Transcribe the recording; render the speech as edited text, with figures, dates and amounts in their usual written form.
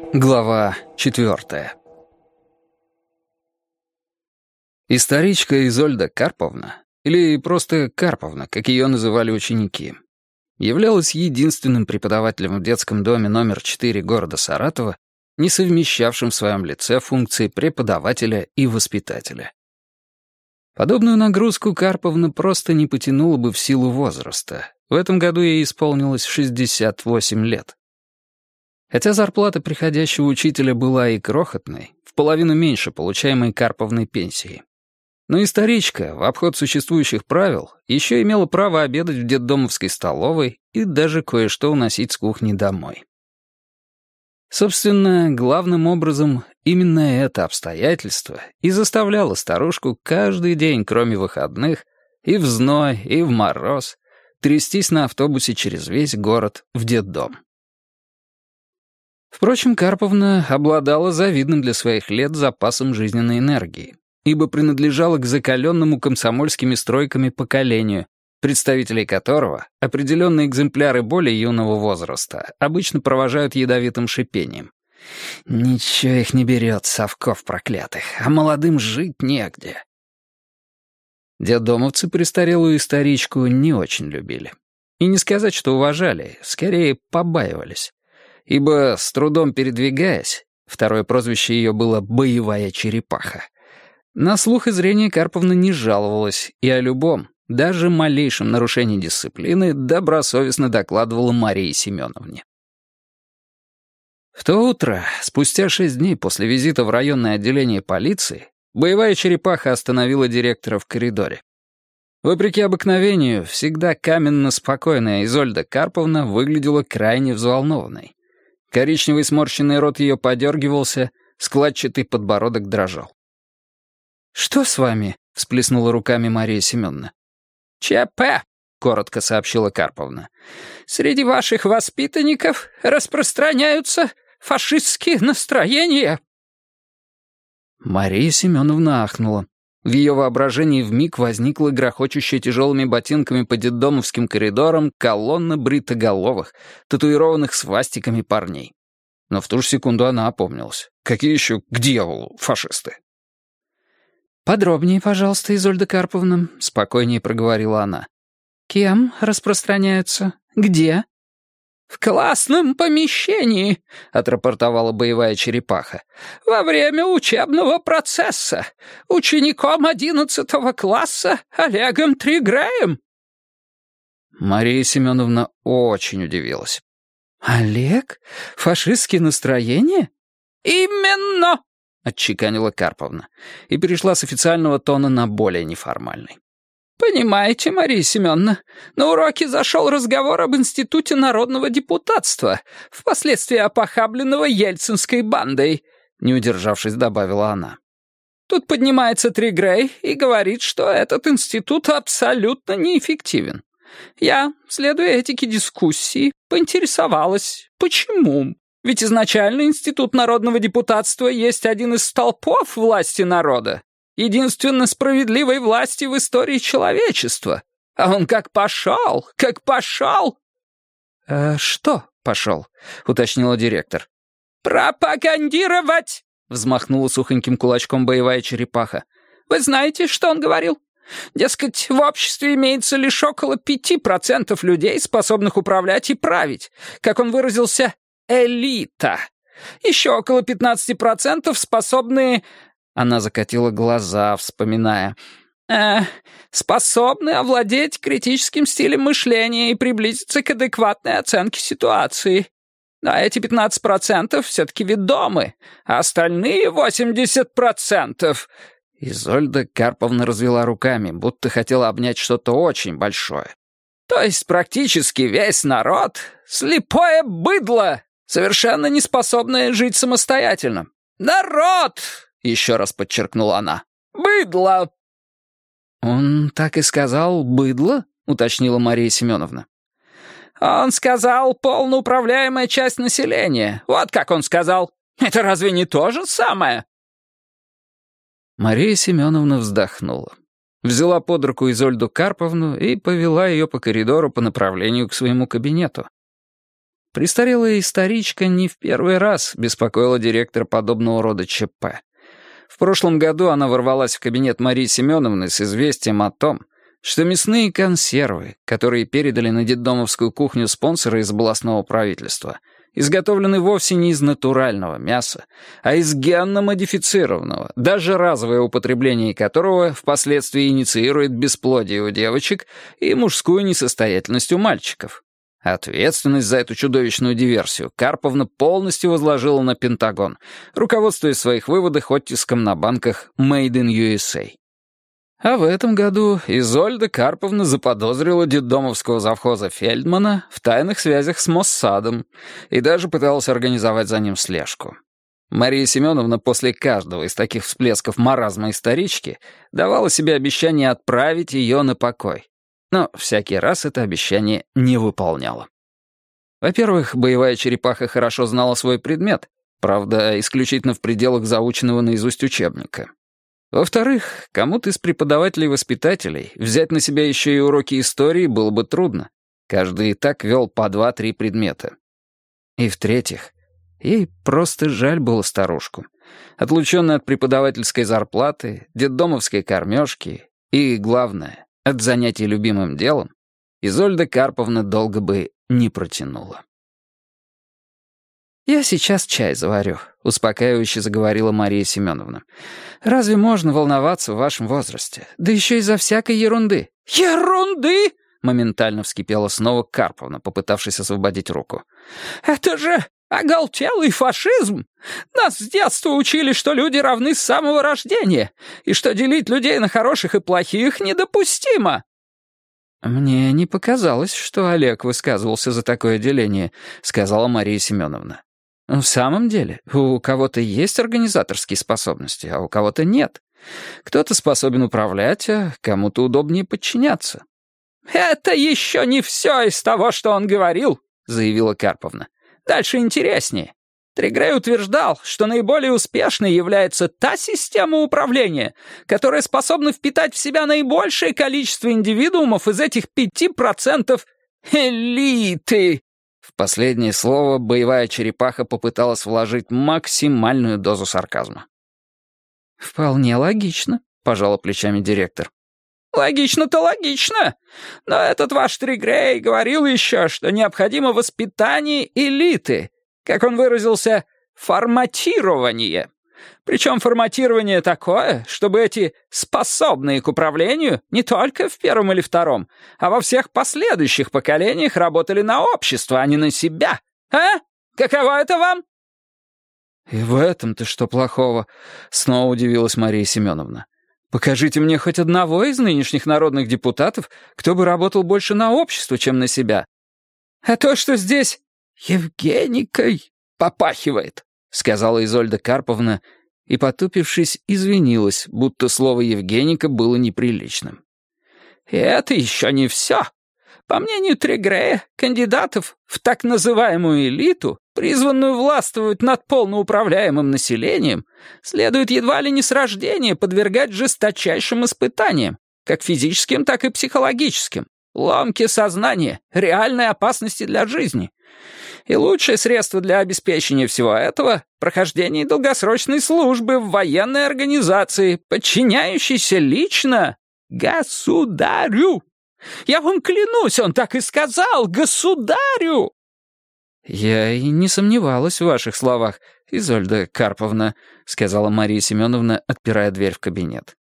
Глава 4. Историчка Изольда Карповна, или просто Карповна, как ее называли ученики, являлась единственным преподавателем в детском доме номер 4 города Саратова, не совмещавшим в своем лице функции преподавателя и воспитателя. Подобную нагрузку Карповна просто не потянула бы в силу возраста. В этом году ей исполнилось 68 лет. Хотя зарплата приходящего учителя была и крохотной, в половину меньше получаемой Карповной пенсии. Но историчка, в обход существующих правил, еще имела право обедать в детдомовской столовой и даже кое-что уносить с кухни домой. Собственно, главным образом, именно это обстоятельство и заставляло старушку каждый день, кроме выходных, и в зной, и в мороз, трястись на автобусе через весь город в детдом. Впрочем, Карповна обладала завидным для своих лет запасом жизненной энергии, ибо принадлежала к закаленному комсомольскими стройками поколению, представителей которого определенные экземпляры более юного возраста обычно провожают ядовитым шипением. «Ничего их не берет, совков проклятых, а молодым жить негде». Детдомовцы престарелую историчку не очень любили. И не сказать, что уважали, скорее побаивались. Ибо, с трудом передвигаясь, второе прозвище ее было «боевая черепаха», на слух и зрение Карповна не жаловалась и о любом, даже малейшем нарушении дисциплины добросовестно докладывала Марии Семеновне. В то утро, спустя 6 дней после визита в районное отделение полиции, боевая черепаха остановила директора в коридоре. Вопреки обыкновению, всегда каменно-спокойная Изольда Карповна выглядела крайне взволнованной. Коричневый сморщенный рот ее подергивался, складчатый подбородок дрожал. «Что с вами?» — всплеснула руками Мария Семеновна. «ЧП», — коротко сообщила Карповна. «Среди ваших воспитанников распространяются фашистские настроения». Мария Семеновна ахнула. В ее воображении вмиг возникла грохочущая тяжелыми ботинками по детдомовским коридорам колонна бритоголовых, татуированных свастиками парней. Но в ту же секунду она опомнилась. Какие еще к дьяволу фашисты? «Подробнее, пожалуйста, Изольда Карповна», — спокойнее проговорила она. «Кем распространяются? Где?» «В классном помещении», — отрапортовала боевая черепаха. «Во время учебного процесса. Учеником 11 класса Олегом Тригреем». Мария Семеновна очень удивилась. «Олег? Фашистские настроения?» «Именно», — отчеканила Карповна и перешла с официального тона на более неформальный. «Понимаете, Мария Семеновна, на уроке зашел разговор об институте народного депутатства, впоследствии опохабленного ельцинской бандой», — не удержавшись, добавила она. «Тут поднимается Тригрей и говорит, что этот институт абсолютно неэффективен. Я, следуя этике дискуссии, поинтересовалась, почему? Ведь изначально институт народного депутатства есть один из столпов власти народа. Единственно справедливой власти в истории человечества. А он как пошел, как пошел!» «Что пошел?» — уточнила директор. «Пропагандировать!» — взмахнула сухоньким кулачком боевая черепаха. «Вы знаете, что он говорил? Дескать, в обществе имеется лишь около 5% людей, способных управлять и править. Как он выразился, элита. Еще около 15% способные...» Она закатила глаза, вспоминая. «Способны овладеть критическим стилем мышления и приблизиться к адекватной оценке ситуации. А эти 15% все-таки ведомы, а остальные 80%...» Изольда Карповна развела руками, будто хотела обнять что-то очень большое. «То есть практически весь народ — слепое быдло, совершенно не способное жить самостоятельно. Народ!» — еще раз подчеркнула она. «Быдло!» «Он так и сказал «быдло»?» — уточнила Мария Семеновна. «Он сказал полноуправляемая часть населения. Вот как он сказал. Это разве не то же самое?» Мария Семеновна вздохнула. Взяла под руку Изольду Карповну и повела ее по коридору по направлению к своему кабинету. Престарелая историчка не в первый раз беспокоила директора подобного рода ЧП. В прошлом году она ворвалась в кабинет Марии Семеновны с известием о том, что мясные консервы, которые передали на детдомовскую кухню спонсоры из областного правительства, изготовлены вовсе не из натурального мяса, а из генно-модифицированного, даже разовое употребление которого впоследствии инициирует бесплодие у девочек и мужскую несостоятельность у мальчиков. Ответственность за эту чудовищную диверсию Карповна полностью возложила на Пентагон, руководствуясь в своих выводах оттиском на банках «Made in USA». А в этом году Изольда Карповна заподозрила детдомовского завхоза Фельдмана в тайных связях с Моссадом и даже пыталась организовать за ним слежку. Мария Семеновна после каждого из таких всплесков маразма исторички давала себе обещание отправить ее на покой. Но всякий раз это обещание не выполняла. Во-первых, боевая черепаха хорошо знала свой предмет, правда, исключительно в пределах заученного наизусть учебника. Во-вторых, кому-то из преподавателей-воспитателей взять на себя еще и уроки истории было бы трудно. Каждый и так вел по 2-3 предмета. И в-третьих, ей просто жаль было старушку. Отлученная от преподавательской зарплаты, детдомовской кормежки и, главное, от занятий любимым делом, Изольда Карповна долго бы не протянула. «Я сейчас чай заварю», — успокаивающе заговорила Мария Семеновна. «Разве можно волноваться в вашем возрасте? Да еще из-за всякой ерунды». «Ерунды?» — моментально вскипела снова Карповна, попытавшись освободить руку. «Это же оголтелый фашизм! Нас с детства учили, что люди равны с самого рождения, и что делить людей на хороших и плохих недопустимо». «Мне не показалось, что Олег высказывался за такое деление», — сказала Мария Семеновна. «В самом деле, у кого-то есть организаторские способности, а у кого-то нет. Кто-то способен управлять, а кому-то удобнее подчиняться». «Это еще не все из того, что он говорил», — заявила Карповна. «Дальше интереснее. Трегрей утверждал, что наиболее успешной является та система управления, которая способна впитать в себя наибольшее количество индивидуумов из этих 5% элиты». В последнее слово боевая черепаха попыталась вложить максимальную дозу сарказма. «Вполне логично», — пожала плечами директор. «Логично-то логично. Но этот ваш Трегрей говорил еще, что необходимо воспитание элиты. Как он выразился, форматирование. Причем форматирование такое, чтобы эти способные к управлению не только в первом или втором, а во всех последующих поколениях работали на общество, а не на себя. А? Каково это вам?» «И в этом-то что плохого?» — снова удивилась Мария Семеновна. «Покажите мне хоть одного из нынешних народных депутатов, кто бы работал больше на общество, чем на себя. А то, что здесь Евгеникой попахивает», — сказала Изольда Карповна, и, потупившись, извинилась, будто слово «Евгеника» было неприличным. «И это еще не все. По мнению Трегрея, кандидатов в так называемую элиту, призванную властвовать над полноуправляемым населением, следует едва ли не с рождения подвергать жесточайшим испытаниям, как физическим, так и психологическим, ломке сознания, реальной опасности для жизни. И лучшее средство для обеспечения всего этого — прохождение долгосрочной службы в военной организации, подчиняющейся лично государю. Я вам клянусь, он так и сказал, государю!» «Я и не сомневалась в ваших словах, Изольда Карповна», — сказала Мария Семеновна, отпирая дверь в кабинет.